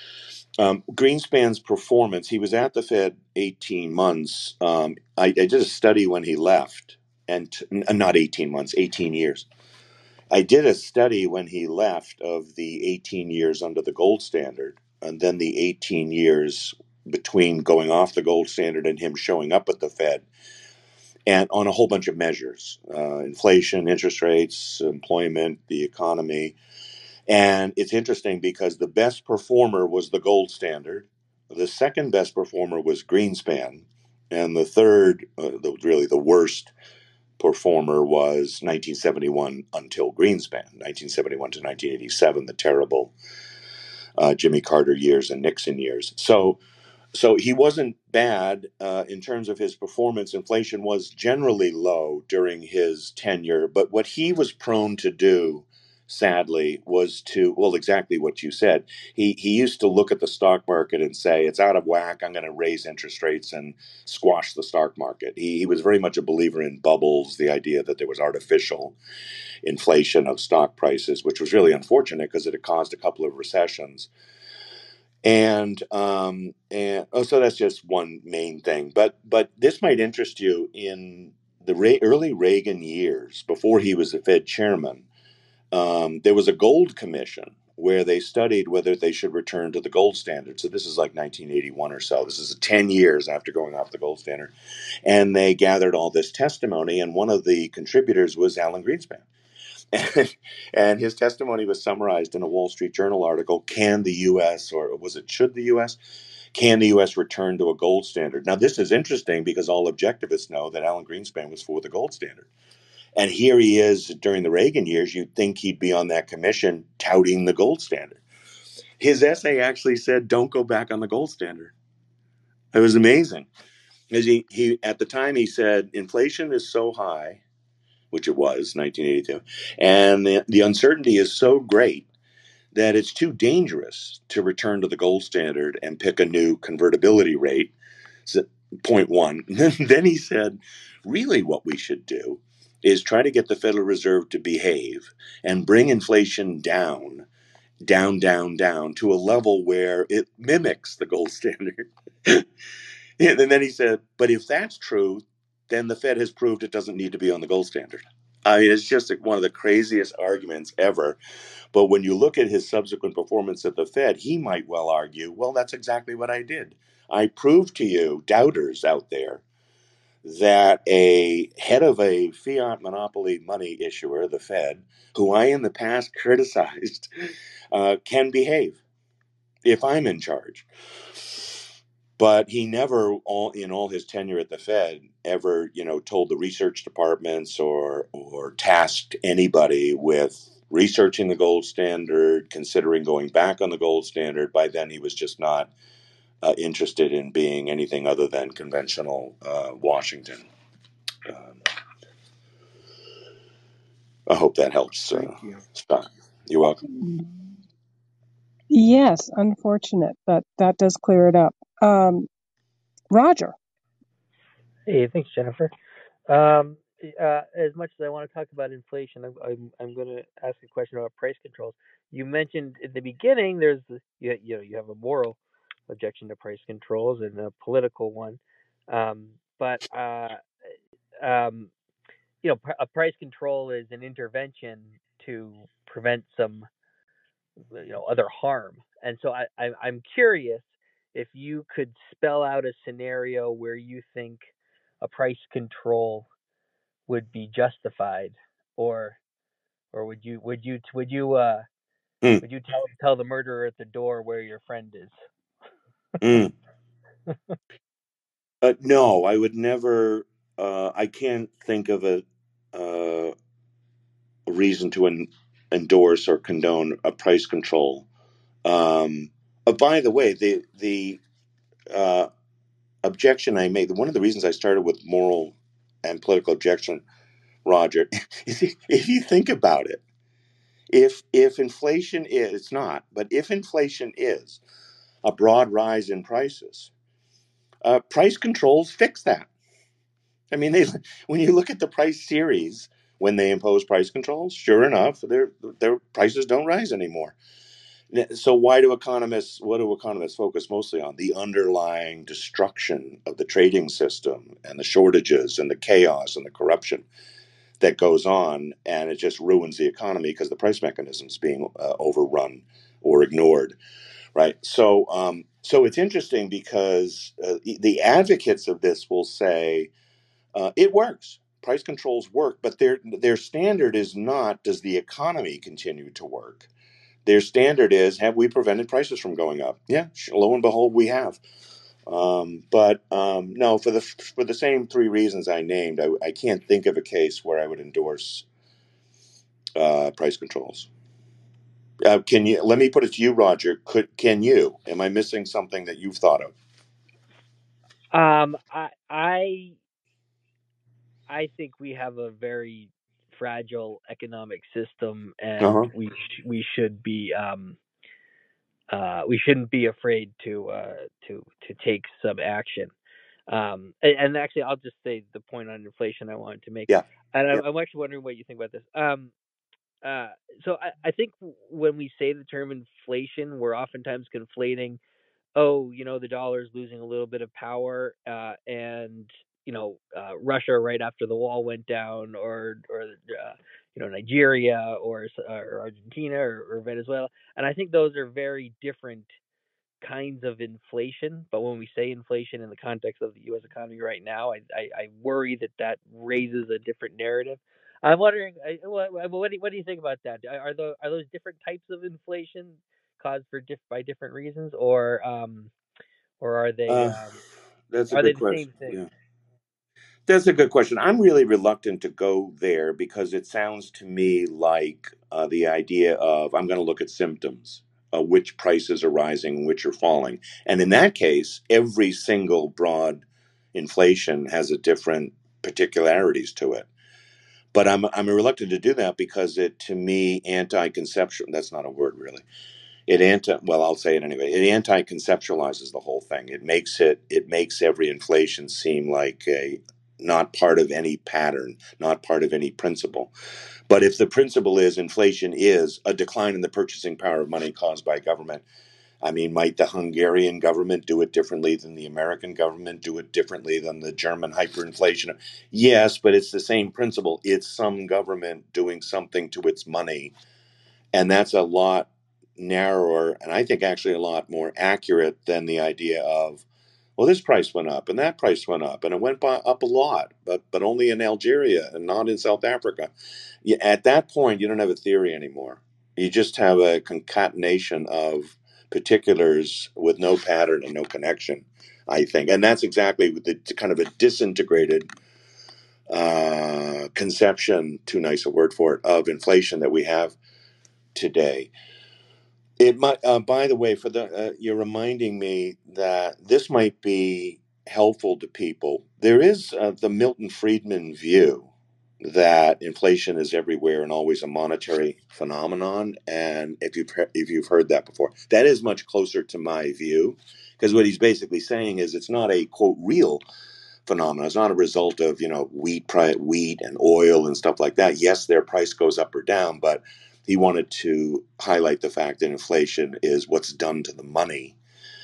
Speaker 2: Um, Greenspan's performance, he was at the Fed eighteen months. Um, I, I did a study when he left, and t- not eighteen months, eighteen years. I did a study when he left of the eighteen years under the gold standard, and then the eighteen years between going off the gold standard and him showing up at the Fed, and on a whole bunch of measures uh, inflation, interest rates, employment, the economy. And it's interesting because the best performer was the gold standard. The second best performer was Greenspan. And the third, uh, the, really the worst performer was nineteen seventy-one until Greenspan, nineteen seventy-one to nineteen eighty-seven, the terrible uh, Jimmy Carter years and Nixon years. So so he wasn't bad uh, in terms of his performance. Inflation was generally low during his tenure, but what he was prone to do, sadly, was to, well, exactly what you said. He he used to look at the stock market and say, it's out of whack, I'm going to raise interest rates and squash the stock market. He, he was very much a believer in bubbles, the idea that there was artificial inflation of stock prices, which was really unfortunate because it had caused a couple of recessions. And um, and oh, so that's just one main thing. But but this might interest you. In the Re- early Reagan years, before he was the Fed chairman, um, there was a gold commission where they studied whether they should return to the gold standard. So this is like nineteen eighty-one or so. This is ten years after going off the gold standard, and they gathered all this testimony. And one of the contributors was Alan Greenspan. And, and his testimony was summarized in a Wall Street Journal article. Can the U S, or was it should the U S, can the U S return to a gold standard? Now, this is interesting because all objectivists know that Alan Greenspan was for the gold standard. And here he is during the Reagan years. You'd think he'd be on that commission touting the gold standard. His essay actually said, don't go back on the gold standard. It was amazing. Because he, he, at the time, he said, inflation is so high, which it was, nineteen eighty-two. And the, the uncertainty is so great that it's too dangerous to return to the gold standard and pick a new convertibility rate. So, point one. Then he said, really, what we should do is try to get the Federal Reserve to behave and bring inflation down, down, down, down to a level where it mimics the gold standard. And then he said, but if that's true, then the Fed has proved it doesn't need to be on the gold standard. I mean, it's just one of the craziest arguments ever. But when you look at his subsequent performance at the Fed, he might well argue, well, that's exactly what I did. I proved to you, doubters out there, that a head of a fiat monopoly money issuer, the Fed, who I in the past criticized, uh, can behave if I'm in charge. But he never, all in all his tenure at the Fed, ever, you know, told the research departments or or tasked anybody with researching the gold standard, considering going back on the gold standard. By then, he was just not uh, interested in being anything other than conventional uh, Washington. Um, I hope that helps, uh,
Speaker 5: Thank you.
Speaker 2: Scott. You're welcome.
Speaker 1: Yes, unfortunate, but that does clear it up. Um, Roger.
Speaker 6: Hey, thanks, Jennifer. Um, uh, as much as I want to talk about inflation, I'm I'm, I'm going to ask a question about price controls. You mentioned in the beginning there's the, you you know you have a moral objection to price controls and a political one, um, but uh, um, you know a price control is an intervention to prevent some you know other harm, and so I, I I'm curious if you could spell out a scenario where you think a price control would be justified, or or would you would you would you uh
Speaker 2: Mm,
Speaker 6: would you tell tell the murderer at the door where your friend is?
Speaker 2: mm. Uh, no, I would never. Uh, I can't think of a, uh, a reason to en- endorse or condone a price control. Um, uh, by the way, the the uh, objection I made, one of the reasons I started with moral and political objection, Roger, is if you think about it, if if inflation is, it's not, but if inflation is a broad rise in prices, uh, price controls fix that. I mean, they when you look at the price series when they impose price controls, sure enough, their their prices don't rise anymore. So why do economists? What do economists focus mostly on? The underlying destruction of the trading system and the shortages and the chaos and the corruption that goes on, and it just ruins the economy because the price mechanism is being uh, overrun or ignored, right? So, um, so it's interesting because uh, the advocates of this will say uh, it works. Price controls work, but their their standard is not does the economy continue to work. Their standard is have we prevented prices from going up? Yeah, lo and behold, we have. Um, but um, no, for the for the same three reasons I named, I, I can't think of a case where I would endorse uh, price controls. Uh, can you? Let me put it to you, Roger. Could can you? Am I missing something that you've thought of?
Speaker 6: Um, I I I think we have a very fragile economic system,
Speaker 2: Uh
Speaker 6: and
Speaker 2: huh.
Speaker 6: we sh- we should be um uh we shouldn't be afraid to uh to to take some action. Um, and, and actually, I'll just say the point on inflation I wanted to make,
Speaker 2: Yeah.
Speaker 6: and
Speaker 2: Yeah.
Speaker 6: I'm, I'm actually wondering what you think about this. Um, uh, so I, I think when we say the term inflation, we're oftentimes conflating, oh, you know, the dollar's losing a little bit of power, uh, and you know, uh, Russia right after the wall went down, or or uh, you know, Nigeria, or or Argentina, or, or Venezuela, and I think those are very different kinds of inflation. But when we say inflation in the context of the U S economy right now, I I, I worry that that raises a different narrative. I'm wondering, what, what, do you, what do you think about that? Are those are those different types of inflation caused for diff, by different reasons, or um, or are they
Speaker 2: Uh,
Speaker 6: um,
Speaker 2: that's a
Speaker 6: are they
Speaker 2: good
Speaker 6: the
Speaker 2: question.
Speaker 6: same thing?
Speaker 2: Yeah. That's a good question. I'm really reluctant to go there because it sounds to me like uh, the idea of I'm going to look at symptoms, uh, which prices are rising, which are falling. And in that case, every single broad inflation has a different particularities to it. But I'm I'm reluctant to do that because it, to me, anti-conceptual. That's not a word, really. It anti. Well, I'll say it anyway. It anti-conceptualizes the whole thing. It makes it. It makes every inflation seem like a not part of any pattern, not part of any principle. But if the principle is inflation is a decline in the purchasing power of money caused by government, I mean, might the Hungarian government do it differently than the American government, do it differently than the German hyperinflation? Yes, but it's the same principle. It's some government doing something to its money. And that's a lot narrower, and I think actually a lot more accurate than the idea of, well, this price went up and that price went up and it went by, up a lot, but but only in Algeria and not in South Africa. You, at that point, you don't have a theory anymore. You just have a concatenation of particulars with no pattern and no connection, I think. And that's exactly the kind of a disintegrated uh, conception, too nice a word for it, of inflation that we have today. It might. Uh, by the way, for the uh, you're reminding me that this might be helpful to people. There is uh, the Milton Friedman view that inflation is everywhere and always a monetary phenomenon. And if you've he- if you've heard that before, that is much closer to my view, because what he's basically saying is it's not a quote real phenomenon. It's not a result of, you know, wheat price, wheat and oil and stuff like that. Yes, their price goes up or down, but he wanted to highlight the fact that inflation is what's done to the money.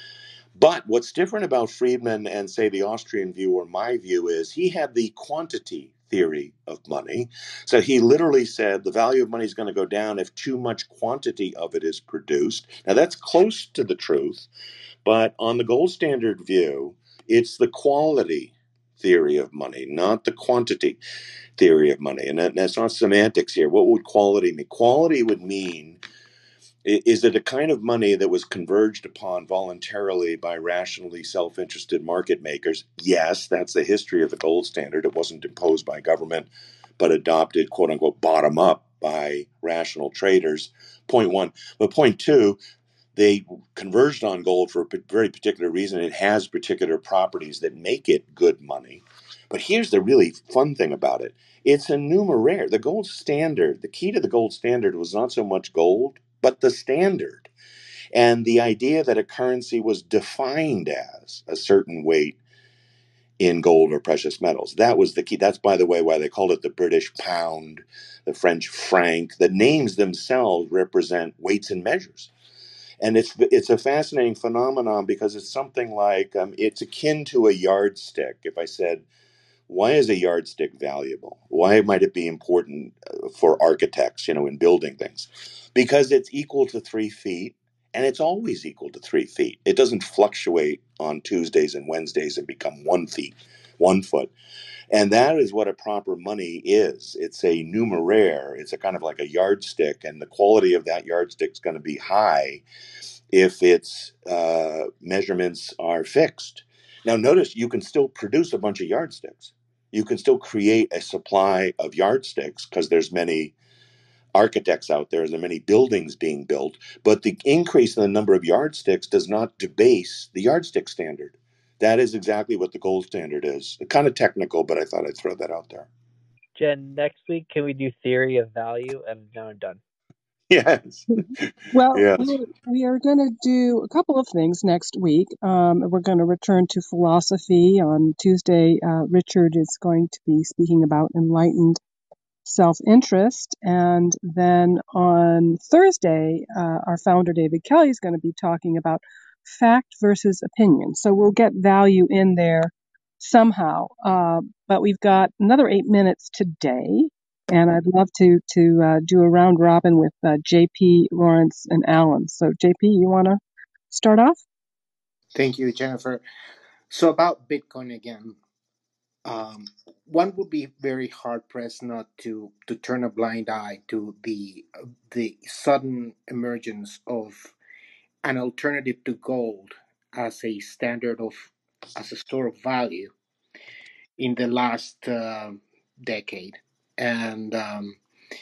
Speaker 2: But what's different about Friedman and, say, the Austrian view or my view is he had the quantity theory of money. So he literally said the value of money is going to go down if too much quantity of it is produced. Now, that's close to the truth, but on the gold standard view, it's the quality theory of money, not the quantity theory of money. And that, that's not semantics here. What would quality mean? Quality would mean, is it a kind of money that was converged upon voluntarily by rationally self-interested market makers? Yes, that's the history of the gold standard. It wasn't imposed by government, but adopted, quote unquote, bottom up by rational traders. Point one. But point two, they converged on gold for a very particular reason. It has particular properties that make it good money. But here's the really fun thing about it. It's a numeraire. The gold standard, the key to the gold standard was not so much gold, but the standard. And the idea that a currency was defined as a certain weight in gold or precious metals. That was the key. That's, by the way, why they called it the British pound, the French franc. The names themselves represent weights and measures. And it's it's a fascinating phenomenon because it's something like, um, it's akin to a yardstick. If I said, why is a yardstick valuable? Why might it be important for architects, you know, in building things? Because it's equal to three feet, and it's always equal to three feet. It doesn't fluctuate on Tuesdays and Wednesdays and become one feet, one foot. And that is what a proper money is. It's a numeraire. It's a kind of like a yardstick, and the quality of that yardstick is going to be high if its uh, measurements are fixed. Now, notice you can still produce a bunch of yardsticks. You can still create a supply of yardsticks because there's many architects out there, there are many buildings being built, but the increase in the number of yardsticks does not debase the yardstick standard. That is exactly what the gold standard is. Kind of technical, but I thought I'd throw that out there.
Speaker 6: Jen, next week can we do theory of value? And now I'm done.
Speaker 2: Yes.
Speaker 1: Well,
Speaker 2: Yes.
Speaker 1: we we are going to do a couple of things next week. Um, we're going to return to philosophy on Tuesday. Uh, Richard is going to be speaking about enlightened self-interest. And then on Thursday, uh, our founder, David Kelly, is going to be talking about fact versus opinion. So we'll get value in there somehow. Uh, but we've got another eight minutes today. And I'd love to to uh, do a round robin with uh, J P, Lawrence, and Alan. So J P, you want to start off?
Speaker 7: Thank you, Jennifer. So about Bitcoin again, um, one would be very hard pressed not to to turn a blind eye to the the sudden emergence of an alternative to gold as a standard of as a store of value in the last uh, decade, and um,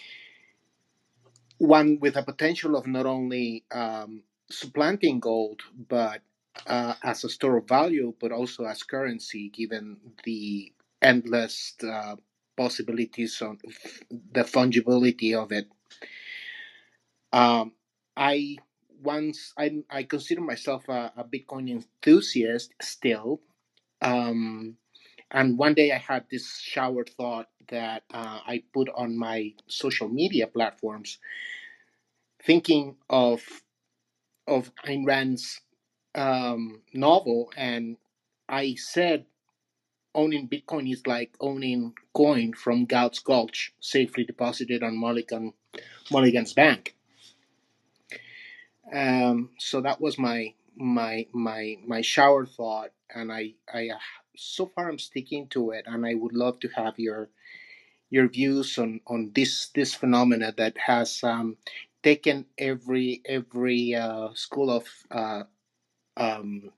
Speaker 7: one with a potential of not only um, supplanting gold, but uh, as a store of value, but also as currency, given the endless uh, possibilities on the fungibility of it. Um, I once I I consider myself a, a Bitcoin enthusiast still. Um, and one day I had this shower thought that uh, I put on my social media platforms, thinking of of Ayn Rand's um, novel, and I said owning Bitcoin is like owning coin from Gouts Gulch, safely deposited on Mulligan Mulligan's bank. Um, so that was my my my my shower thought, and I I uh, so far I'm sticking to it, and I would love to have your your views on on this this phenomena that has um, taken every every uh, school of uh, um,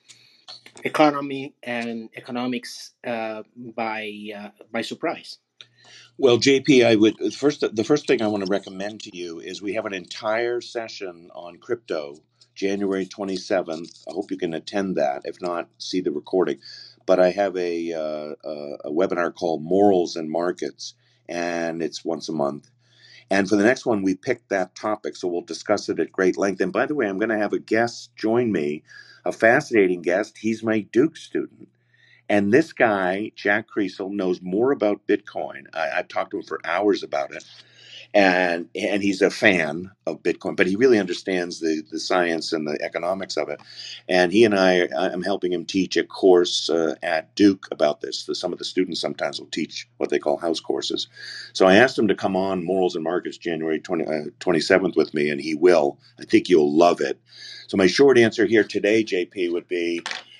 Speaker 7: economy and economics uh, by uh, by surprise.
Speaker 2: Well, J P, I would first the first thing I want to recommend to you is we have an entire session on crypto, January twenty-seventh. I hope you can attend that. If not, see the recording. But I have a uh, a, a webinar called Morals and Markets, and it's once a month. And for the next one, we picked that topic, so we'll discuss it at great length. And by the way, I'm going to have a guest join me, a fascinating guest. He's my Duke student. And this guy, Jack Creasel, knows more about Bitcoin. I, I've talked to him for hours about it. And and he's a fan of Bitcoin, but he really understands the, the science and the economics of it. And he and I, I'm helping him teach a course uh, at Duke about this. Some of the students sometimes will teach what they call house courses. So I asked him to come on Morals and Markets January twentieth, uh, twenty-seventh with me, and he will. I think you'll love it. So my short answer here today, J P, would be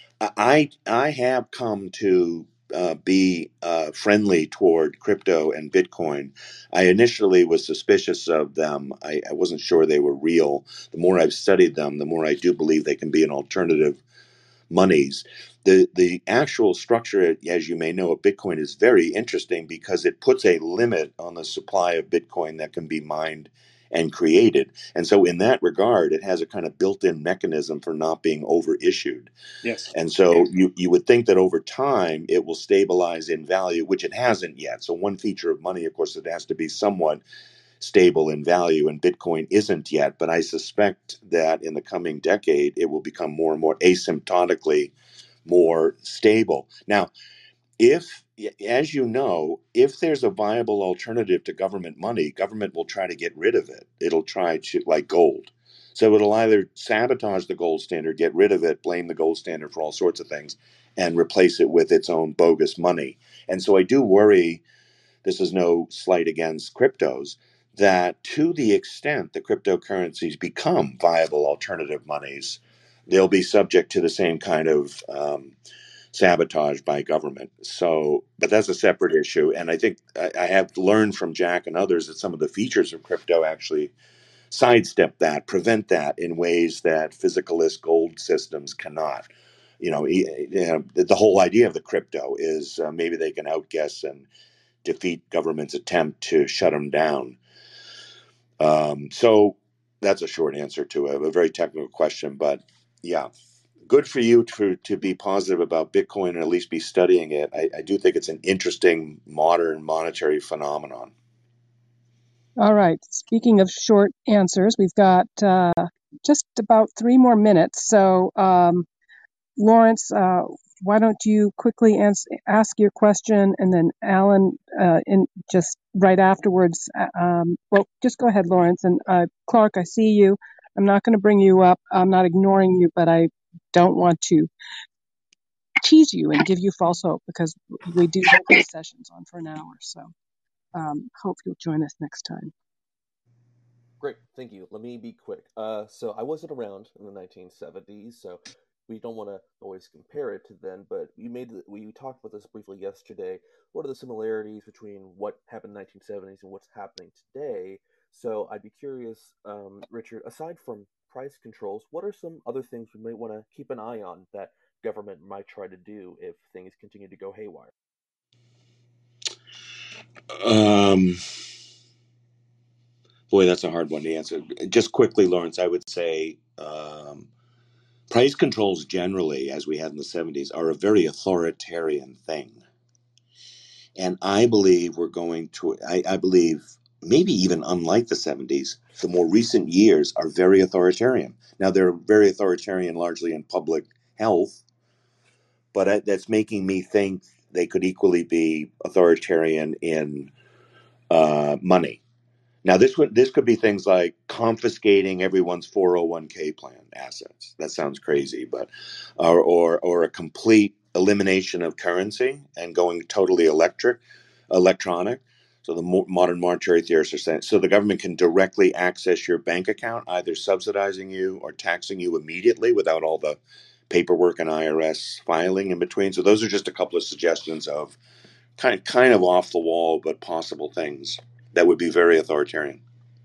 Speaker 2: I I have come to uh, be uh, friendly toward crypto and Bitcoin. I initially was suspicious of them. I, I wasn't sure they were real. The more I've studied them, the more I do believe they can be an alternative monies. The the actual structure, as you may know, of Bitcoin is very interesting because it puts a limit on the supply of Bitcoin that can be mined and created. And so in that regard, it has a kind of built-in mechanism for not being overissued.
Speaker 7: Yes.
Speaker 2: And so you, you would think that over time it will stabilize in value, which it hasn't yet. So one feature of money, of course, it has to be somewhat stable in value, and Bitcoin isn't yet. But I suspect that in the coming decade, it will become more and more asymptotically more stable. Now, if, as you know, if there's a viable alternative to government money, government will try to get rid of it. It'll try to, like gold. So it'll either sabotage the gold standard, get rid of it, blame the gold standard for all sorts of things, and replace it with its own bogus money. And so I do worry, this is no slight against cryptos, that to the extent the cryptocurrencies become viable alternative monies, they'll be subject to the same kind of um, sabotage by government. So, but that's a separate issue. And I think I, I have learned from Jack and others that some of the features of crypto actually sidestep that, prevent that in ways that physicalist gold systems cannot. You know, you know the whole idea of the crypto is uh, maybe they can outguess and defeat government's attempt to shut them down. Um, so that's a short answer to a, a very technical question, but yeah, good for you to to be positive about Bitcoin and at least be studying it. I, I do think it's an interesting modern monetary phenomenon.
Speaker 1: All right. Speaking of short answers, we've got uh, just about three more minutes. So, um, Lawrence, uh, why don't you quickly ans- ask your question, and then Alan, uh, in just right afterwards. Um, well, just go ahead, Lawrence, and uh, Clark. I see you. I'm not going to bring you up. I'm not ignoring you, but I don't want to tease you and give you false hope because we do have these sessions on for an hour. So, um, hope you'll join us next time.
Speaker 8: Great, thank you. Let me be quick. Uh, so I wasn't around in the nineteen seventies, so we don't want to always compare it to then. But you made we talked about this briefly yesterday. What are the similarities between what happened in the nineteen seventies and what's happening today? So I'd be curious, um, Richard. Aside from price controls, what are some other things we might want to keep an eye on that government might try to do if things continue to go haywire?
Speaker 2: Um, boy, that's a hard one to answer. Just quickly, Lawrence, I would say um, price controls generally, as we had in the seventies, are a very authoritarian thing. And I believe we're going to, I, I believe maybe even unlike the seventies, the more recent years are very authoritarian. Now, they're very authoritarian largely in public health, but that's making me think they could equally be authoritarian in uh, money. Now, this would this could be things like confiscating everyone's four oh one k plan assets. That sounds crazy, but or or, or a complete elimination of currency and going totally electric, electronic. So the mo- modern monetary theorists are saying so the government can directly access your bank account, either subsidizing you or taxing you immediately without all the paperwork and I R S filing in between. So those are just a couple of suggestions of kind of, kind of off the wall but possible things that would be very authoritarian.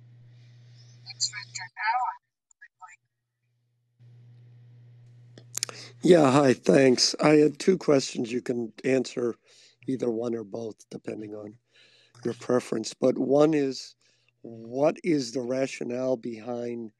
Speaker 9: Yeah, hi, thanks. I had two questions. You can answer either one or both, depending on your preference. But one is, what is the rationale behind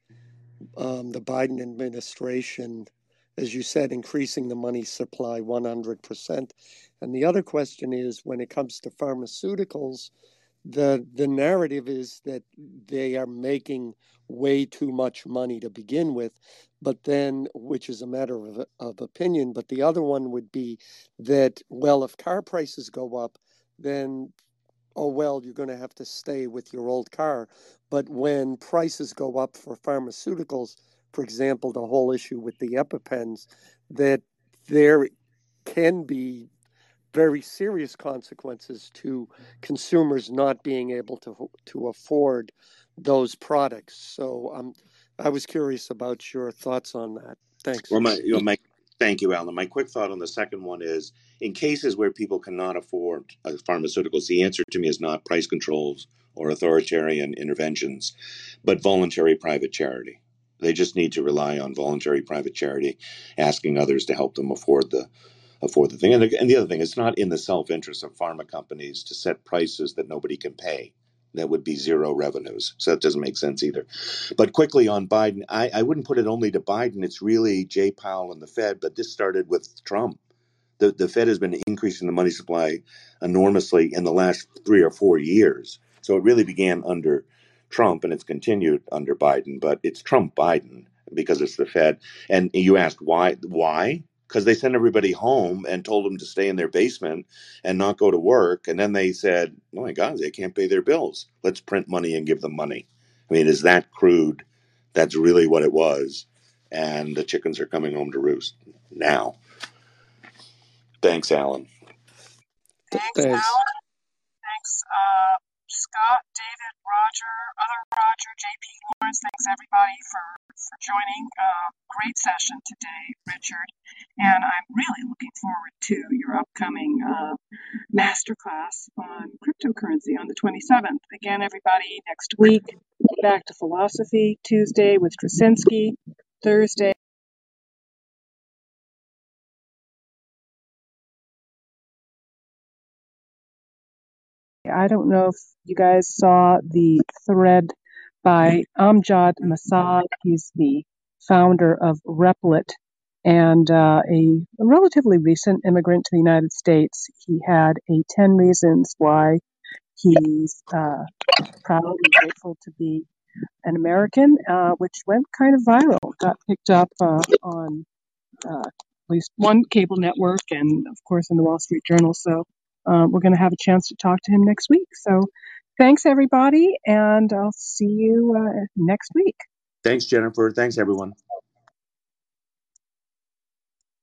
Speaker 9: um, the Biden administration, as you said, increasing the money supply one hundred percent? And the other question is, when it comes to pharmaceuticals, the the narrative is that they are making way too much money to begin with, but then, which is a matter of, of opinion, but the other one would be that, well, if car prices go up, then, oh, well, you're going to have to stay with your old car. But when prices go up for pharmaceuticals, for example, the whole issue with the EpiPens, that there can be very serious consequences to consumers not being able to to afford those products. So um, I was curious about your thoughts on that. Thanks.
Speaker 2: Well, my, you know, my thank you, Alan. My quick thought on the second one is, in cases where people cannot afford uh, pharmaceuticals, the answer to me is not price controls or authoritarian interventions, but voluntary private charity. They just need to rely on voluntary private charity, asking others to help them afford the afford the thing. And the, and the other thing, it's not in the self-interest of pharma companies to set prices that nobody can pay. That would be zero revenues. So that doesn't make sense either. But quickly on Biden, I, I wouldn't put it only to Biden. It's really Jay Powell and the Fed, but this started with Trump. The, the Fed has been increasing the money supply enormously in the last three or four years. So it really began under Trump and it's continued under Biden, but it's Trump Biden because it's the Fed. And you asked why? Why? Because they sent everybody home and told them to stay in their basement and not go to work. And then they said, oh my God, they can't pay their bills. Let's print money and give them money. I mean, is that crude? That's really what it was. And the chickens are coming home to roost now. Thanks, Alan.
Speaker 1: Thanks,
Speaker 9: Thanks.
Speaker 1: Alan. Thanks, uh, Scott, David, Roger, other Roger, J P Lawrence. Thanks everybody for for joining. Uh, great session today, Richard. And I'm really looking forward to your upcoming uh, masterclass on cryptocurrency on the twenty-seventh. Again, everybody, next week, back to philosophy. Tuesday with Krasinski. Thursday. I don't know if you guys saw the thread by Amjad Masad. He's the founder of Replit and uh, a, a relatively recent immigrant to the United States. He had a ten reasons why he's uh, proud and grateful to be an American, uh, which went kind of viral, got picked up uh, on uh, at least one cable network and, of course, in the Wall Street Journal. So uh, we're going to have a chance to talk to him next week. So thanks, everybody, and I'll see you uh, next week.
Speaker 2: Thanks, Jennifer. Thanks, everyone.